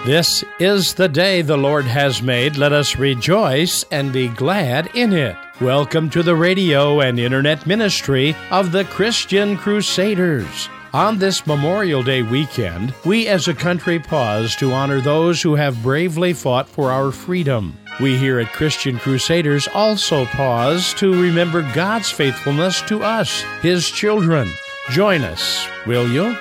This is the day the Lord has made. Let us rejoice and be glad in it. Welcome to the radio and internet ministry of the Christian Crusaders. On this Memorial Day weekend, we as a country pause to honor those who have bravely fought for our freedom. We here at Christian Crusaders also pause to remember God's faithfulness to us, His children. Join us, will you?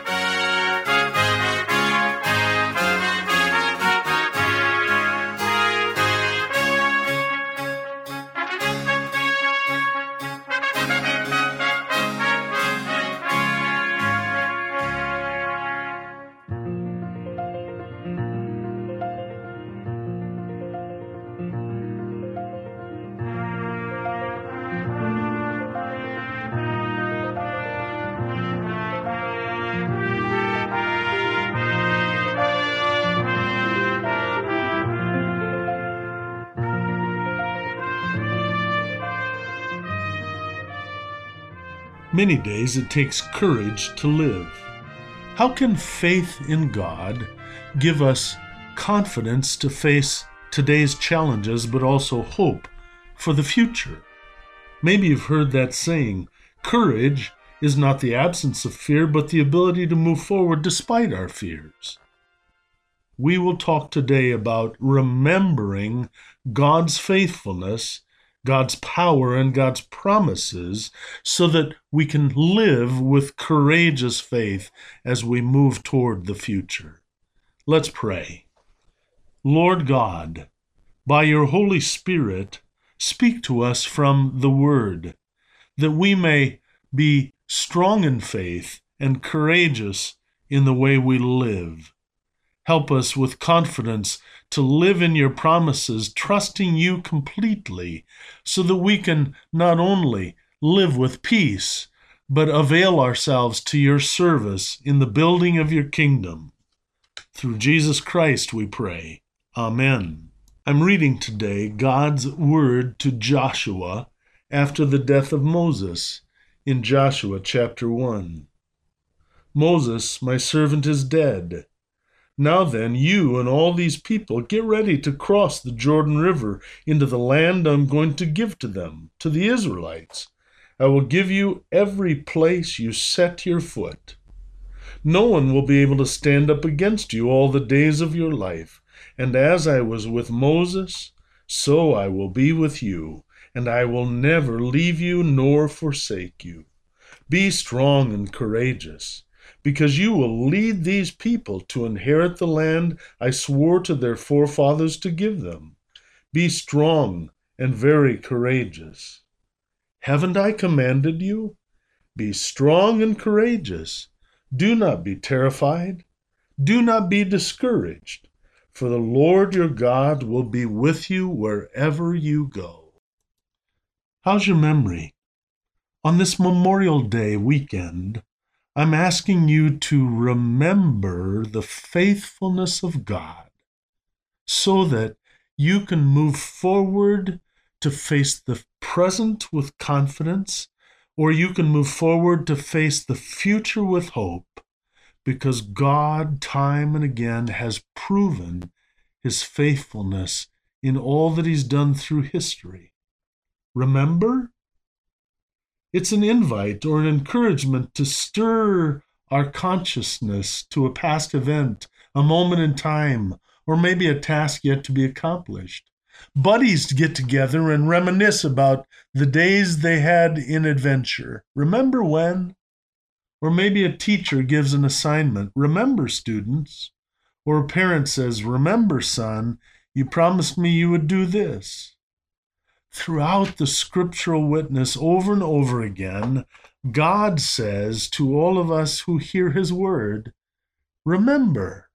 Many days it takes courage to live. How can faith in God give us confidence to face today's challenges, but also hope for the future? Maybe you've heard that saying, courage is not the absence of fear, but the ability to move forward despite our fears. We will talk today about remembering God's faithfulness, God's power, and God's promises so that we can live with courageous faith as we move toward the future. Let's pray. Lord God, by your Holy Spirit, speak to us from the Word, that we may be strong in faith and courageous in the way we live. Help us with confidence to live in your promises, trusting you completely, so that we can not only live with peace, but avail ourselves to your service in the building of your kingdom. Through Jesus Christ we pray. Amen. I'm reading today God's word to Joshua after the death of Moses in Joshua chapter 1. Moses, my servant, is dead. Now then, you and all these people get ready to cross the Jordan River into the land I'm going to give to them, to the Israelites. I will give you every place you set your foot. No one will be able to stand up against you all the days of your life. And as I was with Moses, so I will be with you, and I will never leave you nor forsake you. Be strong and courageous, because you will lead these people to inherit the land I swore to their forefathers to give them. Be strong and very courageous. Haven't I commanded you? Be strong and courageous. Do not be terrified. Do not be discouraged, for the Lord your God will be with you wherever you go. How's your memory? On this Memorial Day weekend, I'm asking you to remember the faithfulness of God so that you can move forward to face the present with confidence, or you can move forward to face the future with hope, because God, time and again, has proven his faithfulness in all that he's done through history. Remember? It's an invite or an encouragement to stir our consciousness to a past event, a moment in time, or maybe a task yet to be accomplished. Buddies get together and reminisce about the days they had in adventure. Remember when? Or maybe a teacher gives an assignment. Remember, students. Or a parent says, remember, son, you promised me you would do this. Throughout the scriptural witness over and over again, God says to all of us who hear his word, remember.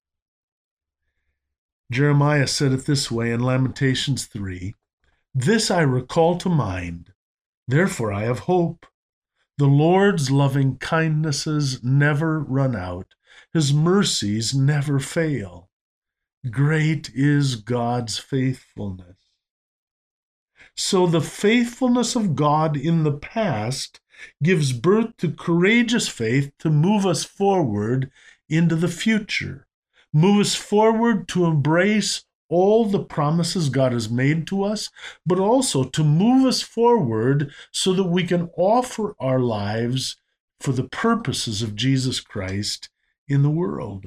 Jeremiah said it this way in Lamentations 3, this I recall to mind, therefore I have hope. The Lord's loving kindnesses never run out. His mercies never fail. Great is God's faithfulness. So the faithfulness of God in the past gives birth to courageous faith to move us forward into the future. move us forward to embrace all the promises God has made to us, but also to move us forward so that we can offer our lives for the purposes of Jesus Christ in the world.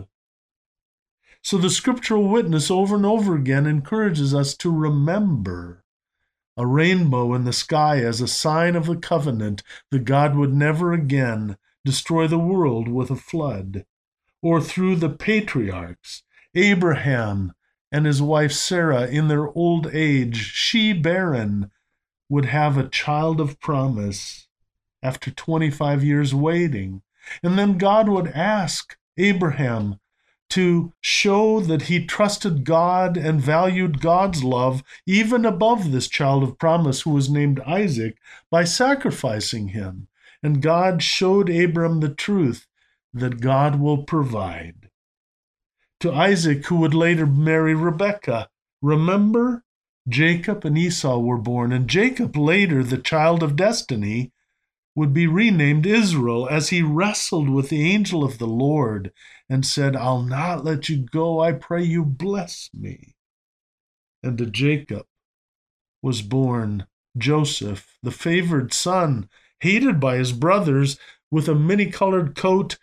So the scriptural witness over and over again encourages us to remember a rainbow in the sky as a sign of the covenant that God would never again destroy the world with a flood, or through the patriarchs, Abraham and his wife Sarah in their old age, she barren, would have a child of promise after 25 years waiting. And then God would ask Abraham to show that he trusted God and valued God's love even above this child of promise who was named Isaac by sacrificing him. And God showed Abram the truth that God will provide. To Isaac, who would later marry Rebekah, remember, Jacob and Esau were born, and Jacob, later the child of destiny, would be renamed Israel as he wrestled with the angel of the Lord and said, "I'll not let you go. I pray you bless me." And to Jacob was born Joseph, the favored son, hated by his brothers, with a many-colored coat,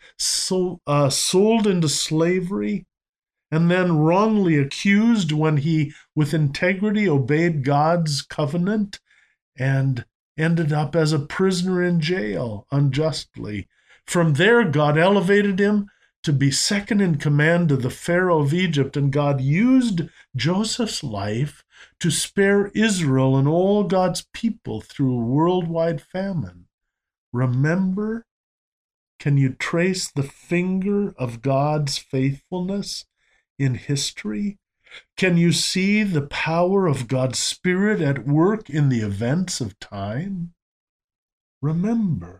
sold into slavery, and then wrongly accused when he, with integrity, obeyed God's covenant and ended up as a prisoner in jail unjustly. From there, God elevated him to be second in command to the Pharaoh of Egypt, and God used Joseph's life to spare Israel and all God's people through a worldwide famine. Remember, can you trace the finger of God's faithfulness in history? Can you see the power of God's Spirit at work in the events of time? Remember,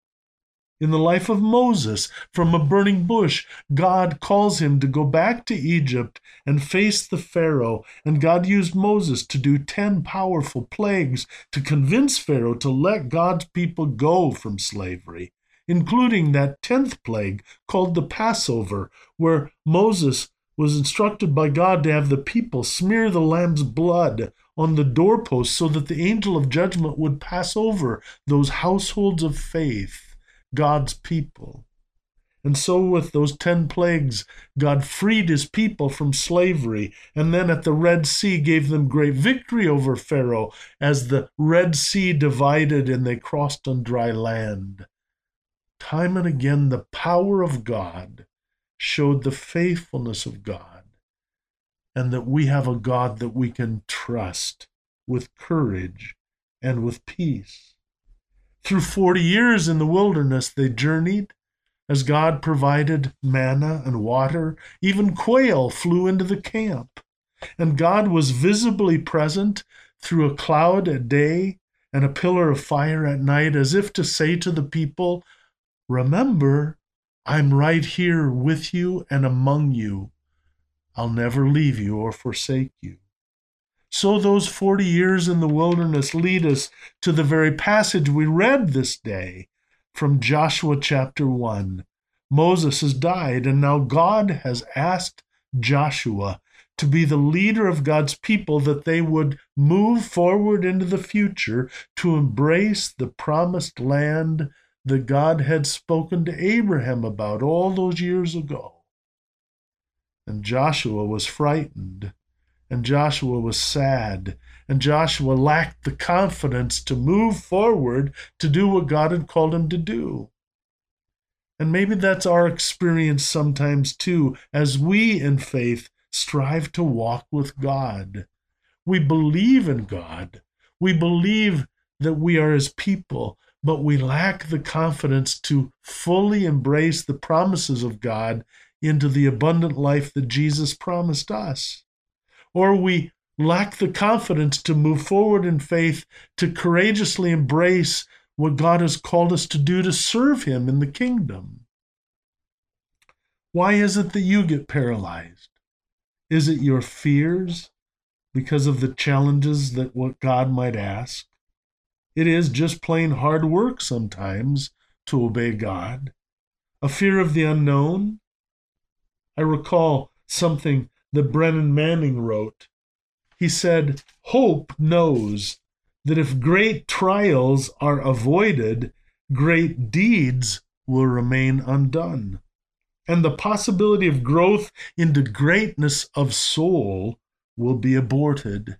in the life of Moses, from a burning bush, God calls him to go back to Egypt and face the Pharaoh, and God used Moses to do 10 powerful plagues to convince Pharaoh to let God's people go from slavery, including that 10th plague called the Passover, where Moses was instructed by God to have the people smear the lamb's blood on the doorposts so that the angel of judgment would pass over those households of faith, God's people. And so with those 10 plagues, God freed his people from slavery, and then at the Red Sea gave them great victory over Pharaoh as the Red Sea divided and they crossed on dry land. Time and again, the power of God showed the faithfulness of God, and that we have a God that we can trust with courage and with peace. Through 40 years in the wilderness, they journeyed as God provided manna and water. Even quail flew into the camp, and God was visibly present through a cloud at day and a pillar of fire at night, as if to say to the people, "Remember, I'm right here with you and among you. I'll never leave you or forsake you." So those 40 years in the wilderness lead us to the very passage we read this day from Joshua chapter 1. Moses has died, and now God has asked Joshua to be the leader of God's people, that they would move forward into the future to embrace the promised land that God had spoken to Abraham about all those years ago. And Joshua was frightened, and Joshua was sad, and Joshua lacked the confidence to move forward to do what God had called him to do. And maybe that's our experience sometimes too, as we in faith strive to walk with God. We believe in God. We believe that we are his people, but we lack the confidence to fully embrace the promises of God into the abundant life that Jesus promised us. Or we lack the confidence to move forward in faith to courageously embrace what God has called us to do to serve him in the kingdom. Why is it that you get paralyzed? Is it your fears because of the challenges that what God might ask? It is just plain hard work sometimes to obey God. A fear of the unknown. I recall something that Brennan Manning wrote. He said, "Hope knows that if great trials are avoided, great deeds will remain undone, and the possibility of growth into greatness of soul will be aborted."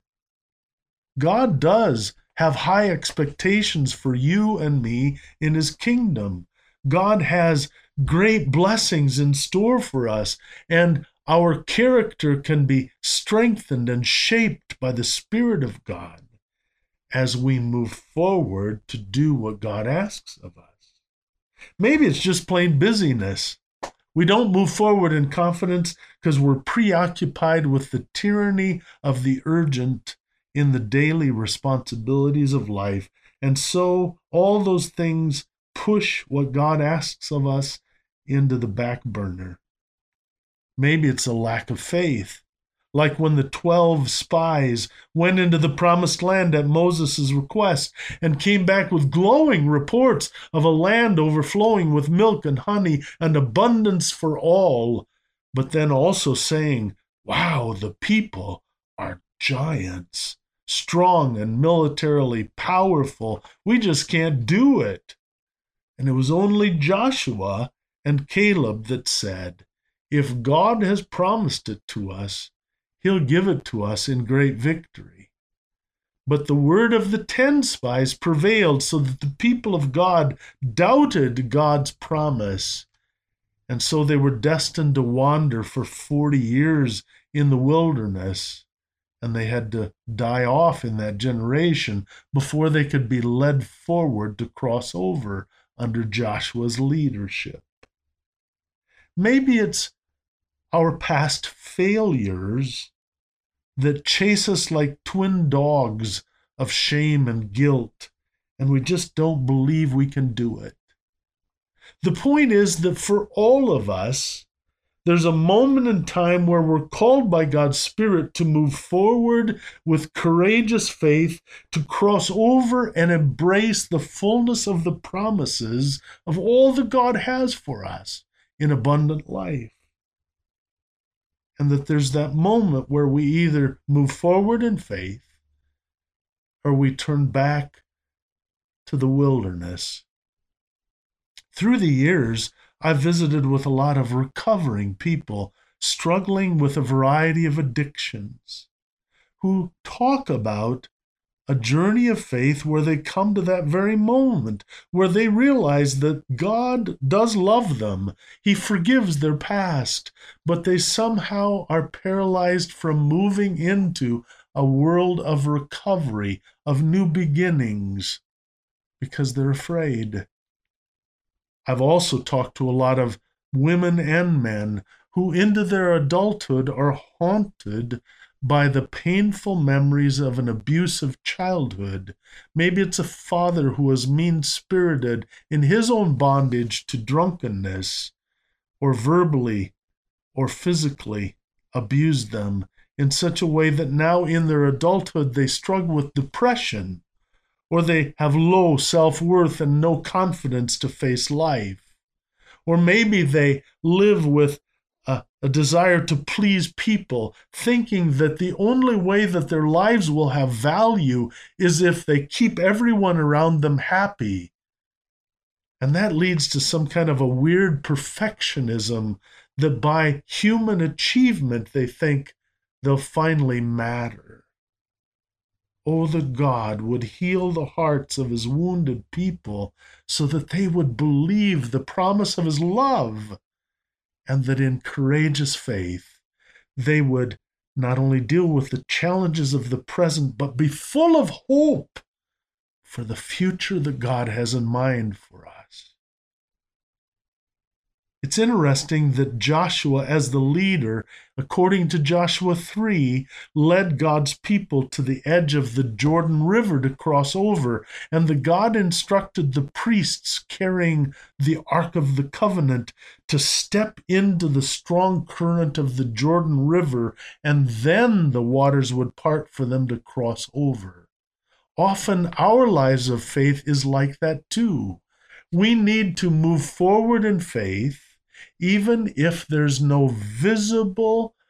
God does have high expectations for you and me in his kingdom. God has great blessings in store for us, and our character can be strengthened and shaped by the Spirit of God as we move forward to do what God asks of us. Maybe it's just plain busyness. We don't move forward in confidence because we're preoccupied with the tyranny of the urgent in the daily responsibilities of life. And so all those things push what God asks of us into the back burner. Maybe it's a lack of faith, like when the 12 spies went into the promised land at Moses' request and came back with glowing reports of a land overflowing with milk and honey and abundance for all, but then also saying, "Wow, the people are giants, strong and militarily powerful. We just can't do it." And it was only Joshua and Caleb that said, "If God has promised it to us, he'll give it to us in great victory." But the word of the 10 spies prevailed, so that the people of God doubted God's promise. And so they were destined to wander for 40 years in the wilderness. And they had to die off in that generation before they could be led forward to cross over under Joshua's leadership. Maybe it's our past failures that chase us like twin dogs of shame and guilt, and we just don't believe we can do it. The point is that for all of us, there's a moment in time where we're called by God's Spirit to move forward with courageous faith, to cross over and embrace the fullness of the promises of all that God has for us in abundant life. And that there's that moment where we either move forward in faith or we turn back to the wilderness. Through the years, I've visited with a lot of recovering people struggling with a variety of addictions who talk about a journey of faith where they come to that very moment where they realize that God does love them. He forgives their past, but they somehow are paralyzed from moving into a world of recovery, of new beginnings, because they're afraid. I've also talked to a lot of women and men who into their adulthood are haunted by the painful memories of an abusive childhood. Maybe it's a father who was mean-spirited in his own bondage to drunkenness, or verbally or physically abused them in such a way that now in their adulthood they struggle with depression, or they have low self-worth and no confidence to face life. Or maybe they live with a desire to please people, thinking that the only way that their lives will have value is if they keep everyone around them happy. And that leads to some kind of a weird perfectionism that by human achievement they think they'll finally matter. Oh, that God would heal the hearts of his wounded people so that they would believe the promise of his love, and that in courageous faith they would not only deal with the challenges of the present, but be full of hope for the future that God has in mind for us. It's interesting that Joshua, as the leader, according to Joshua 3, led God's people to the edge of the Jordan River to cross over, and that God instructed the priests carrying the Ark of the Covenant to step into the strong current of the Jordan River, and then the waters would part for them to cross over. Often our lives of faith is like that too. We need to move forward in faith, even if there's no visible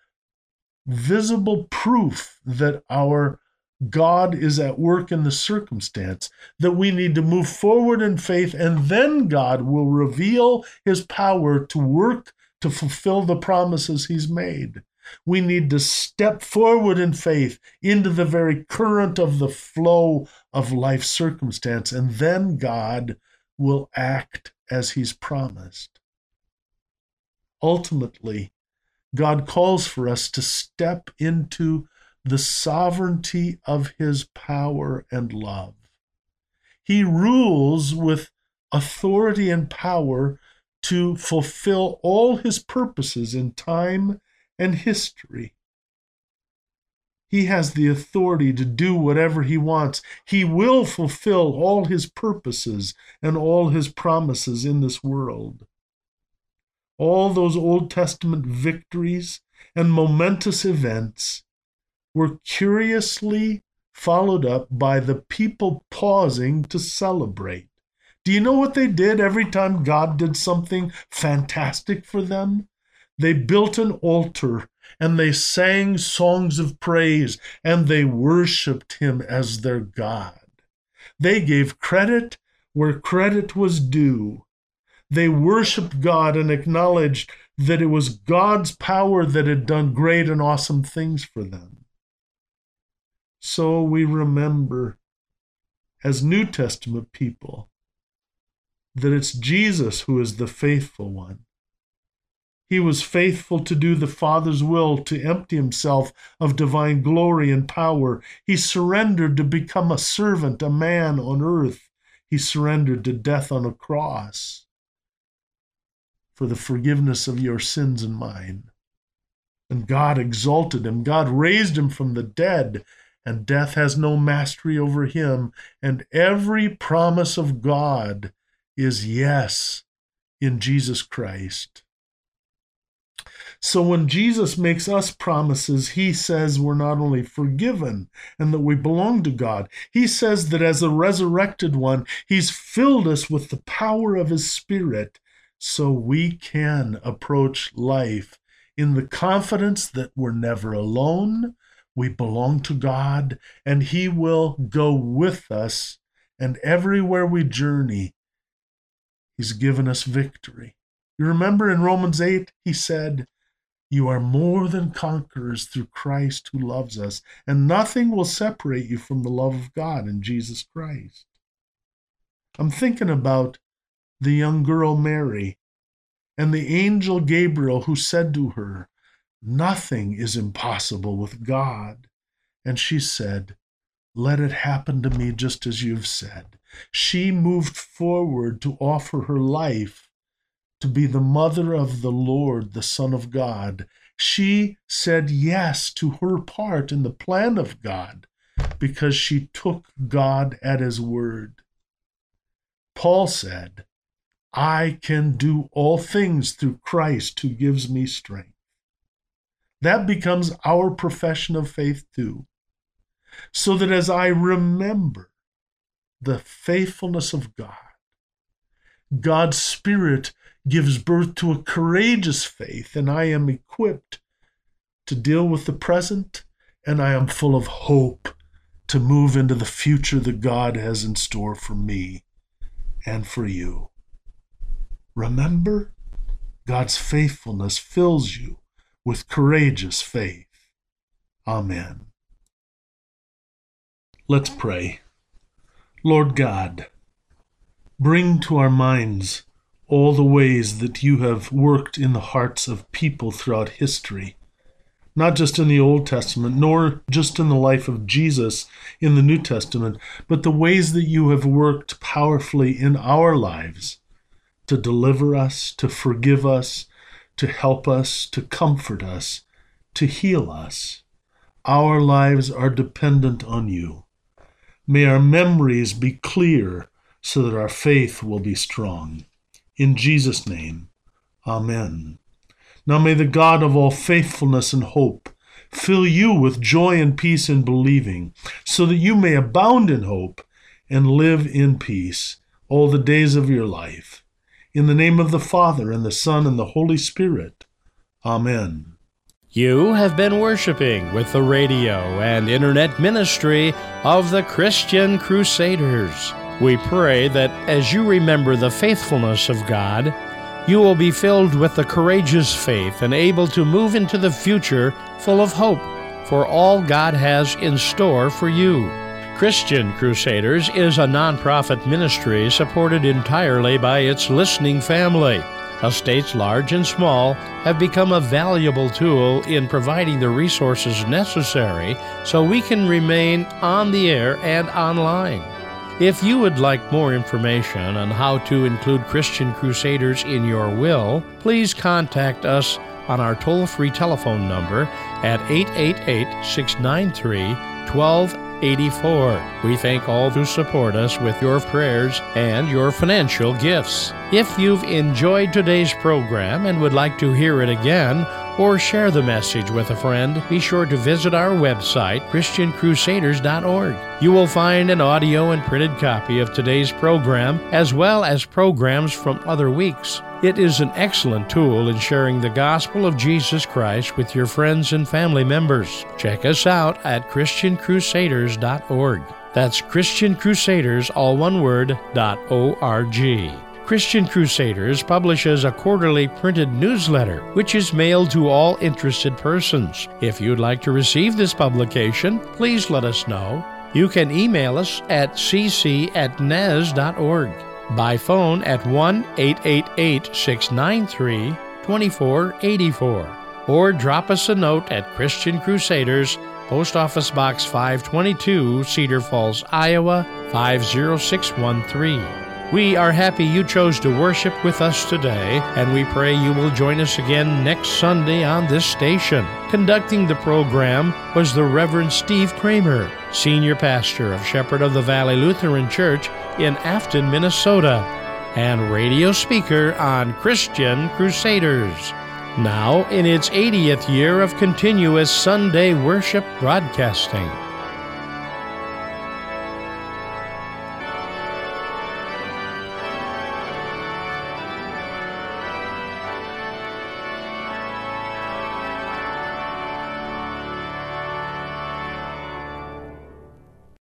visible proof that our God is at work in the circumstance, that we need to move forward in faith, and then God will reveal his power to work to fulfill the promises he's made. We need to step forward in faith into the very current of the flow of life circumstance, and then God will act as he's promised. Ultimately, God calls for us to step into the sovereignty of his power and love. He rules with authority and power to fulfill all his purposes in time and history. He has the authority to do whatever he wants. He will fulfill all his purposes and all his promises in this world. All those Old Testament victories and momentous events were curiously followed up by the people pausing to celebrate. Do you know what they did every time God did something fantastic for them? They built an altar and they sang songs of praise and they worshiped him as their God. They gave credit where credit was due. They worshiped God and acknowledged that it was God's power that had done great and awesome things for them. So we remember, as New Testament people, that it's Jesus who is the faithful one. He was faithful to do the Father's will, to empty himself of divine glory and power. He surrendered to become a servant, a man on earth. He surrendered to death on a cross for the forgiveness of your sins and mine. And God exalted him. God raised him from the dead, and death has no mastery over him. And every promise of God is yes in Jesus Christ. So when Jesus makes us promises, he says we're not only forgiven and that we belong to God. He says that as a resurrected one, he's filled us with the power of his Spirit so we can approach life in the confidence that we're never alone. We belong to God, and he will go with us, and everywhere we journey, he's given us victory. You remember in Romans 8, he said, "You are more than conquerors through Christ who loves us, and nothing will separate you from the love of God in Jesus Christ." I'm thinking about the young girl Mary and the angel Gabriel who said to her, "Nothing is impossible with God." And she said, "Let it happen to me just as you've said." She moved forward to offer her life to be the mother of the Lord, the Son of God. She said yes to her part in the plan of God because she took God at his word. Paul said, "I can do all things through Christ who gives me strength." That becomes our profession of faith too. So that as I remember the faithfulness of God, God's Spirit gives birth to a courageous faith, and I am equipped to deal with the present, and I am full of hope to move into the future that God has in store for me and for you. Remember, God's faithfulness fills you with courageous faith. Amen. Let's pray. Lord God, bring to our minds all the ways that you have worked in the hearts of people throughout history, not just in the Old Testament, nor just in the life of Jesus in the New Testament, but the ways that you have worked powerfully in our lives to deliver us, to forgive us, to help us, to comfort us, to heal us. Our lives are dependent on you. May our memories be clear so that our faith will be strong. In Jesus' name, amen. Now may the God of all faithfulness and hope fill you with joy and peace in believing, so that you may abound in hope and live in peace all the days of your life. In the name of the Father, and the Son, and the Holy Spirit. Amen. You have been worshiping with the radio and internet ministry of the Christian Crusaders. We pray that as you remember the faithfulness of God, you will be filled with the courageous faith and able to move into the future full of hope for all God has in store for you. Christian Crusaders is a nonprofit ministry supported entirely by its listening family. Estates large and small have become a valuable tool in providing the resources necessary so we can remain on the air and online. If you would like more information on how to include Christian Crusaders in your will, please contact us on our toll-free telephone number at 888-693-1284. We thank all who support us with your prayers and your financial gifts. If you've enjoyed today's program and would like to hear it again or share the message with a friend, be sure to visit our website, ChristianCrusaders.org. You will find an audio and printed copy of today's program as well as programs from other weeks. It is an excellent tool in sharing the gospel of Jesus Christ with your friends and family members. Check us out at ChristianCrusaders.org. That's Christian Crusaders, all one word, .org. Christian Crusaders publishes a quarterly printed newsletter, which is mailed to all interested persons. If you'd like to receive this publication, please let us know. You can email us at cc@nez.org, by phone at 1-888-693-2484, or drop us a note at Christian Crusaders, Post Office Box 522, Cedar Falls, Iowa, 50613. We are happy you chose to worship with us today, and we pray you will join us again next Sunday on this station. Conducting the program was the Reverend Steve Kramer, Senior Pastor of Shepherd of the Valley Lutheran Church in Afton, Minnesota, and radio speaker on Christian Crusaders. Now in its 80th year of continuous Sunday worship broadcasting.